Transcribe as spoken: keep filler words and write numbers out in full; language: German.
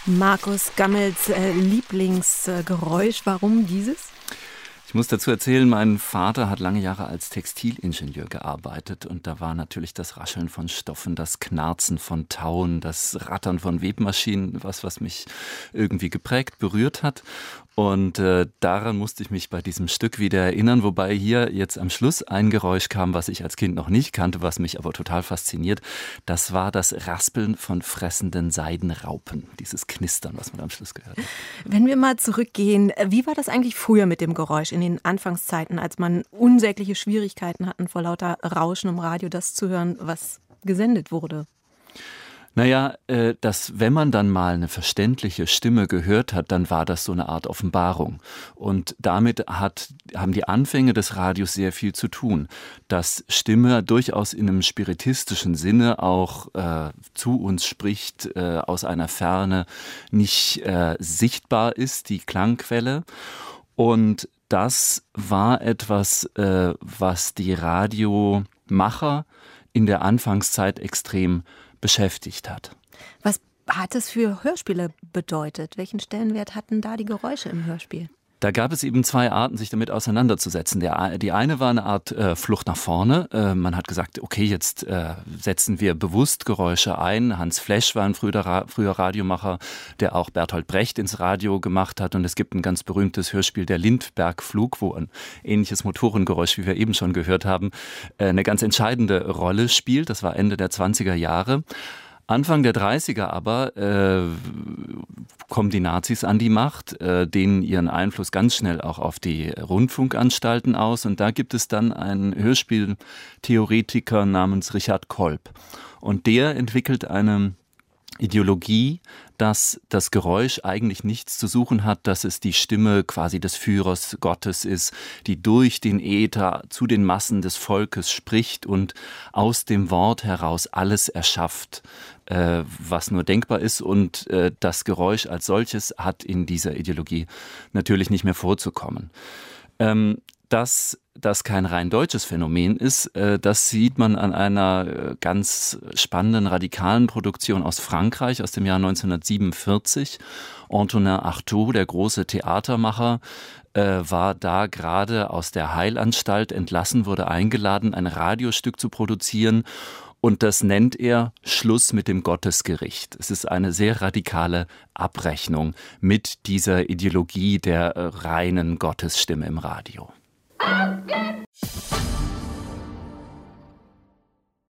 Markus Gammels äh, Lieblingsgeräusch, warum dieses? Ich muss dazu erzählen, mein Vater hat lange Jahre als Textilingenieur gearbeitet und da war natürlich das Rascheln von Stoffen, das Knarzen von Tauen, das Rattern von Webmaschinen, was, was mich irgendwie geprägt, berührt hat. Und äh, daran musste ich mich bei diesem Stück wieder erinnern, wobei hier jetzt am Schluss ein Geräusch kam, was ich als Kind noch nicht kannte, was mich aber total fasziniert. Das war das Raspeln von fressenden Seidenraupen, dieses Knistern, was man am Schluss gehört hat. Wenn wir mal zurückgehen, wie war das eigentlich früher mit dem Geräusch in den Anfangszeiten, als man unsägliche Schwierigkeiten hatten, vor lauter Rauschen im Radio das zu hören, was gesendet wurde? Naja, äh, dass wenn man dann mal eine verständliche Stimme gehört hat, dann war das so eine Art Offenbarung. Und damit hat, haben die Anfänge des Radios sehr viel zu tun. Dass Stimme durchaus in einem spiritistischen Sinne auch äh, zu uns spricht, äh, aus einer Ferne nicht äh, sichtbar ist, die Klangquelle. Und das war etwas, äh, was die Radiomacher in der Anfangszeit extrem beschäftigt hat. Was hat es für Hörspiele bedeutet? Welchen Stellenwert hatten da die Geräusche im Hörspiel? Da gab es eben zwei Arten, sich damit auseinanderzusetzen. Der, die eine war eine Art äh, Flucht nach vorne. Äh, man hat gesagt, okay, jetzt äh, setzen wir bewusst Geräusche ein. Hans Flesch war ein früher, früher Radiomacher, der auch Bertolt Brecht ins Radio gemacht hat. Und es gibt ein ganz berühmtes Hörspiel, der Lindbergh-Flug, wo ein ähnliches Motorengeräusch, wie wir eben schon gehört haben, äh, eine ganz entscheidende Rolle spielt. Das war Ende der zwanziger Jahre. Anfang der dreißiger aber äh, kommen die Nazis an die Macht, äh, dehnen ihren Einfluss ganz schnell auch auf die Rundfunkanstalten aus. Und da gibt es dann einen Hörspieltheoretiker namens Richard Kolb. Und der entwickelt eine Ideologie, dass das Geräusch eigentlich nichts zu suchen hat, dass es die Stimme quasi des Führers Gottes ist, die durch den Äther zu den Massen des Volkes spricht und aus dem Wort heraus alles erschafft, äh, was nur denkbar ist. Und äh, das Geräusch als solches hat in dieser Ideologie natürlich nicht mehr vorzukommen. Ähm, dass das kein rein deutsches Phänomen ist, äh, das sieht man an einer äh, ganz spannenden, radikalen Produktion aus Frankreich aus dem Jahr neunzehnhundertsiebenundvierzig. Antonin Artaud, der große Theatermacher, äh, war da gerade aus der Heilanstalt entlassen, wurde eingeladen, ein Radiostück zu produzieren. Und das nennt er Schluss mit dem Gottesgericht. Es ist eine sehr radikale Abrechnung mit dieser Ideologie der äh, reinen Gottesstimme im Radio.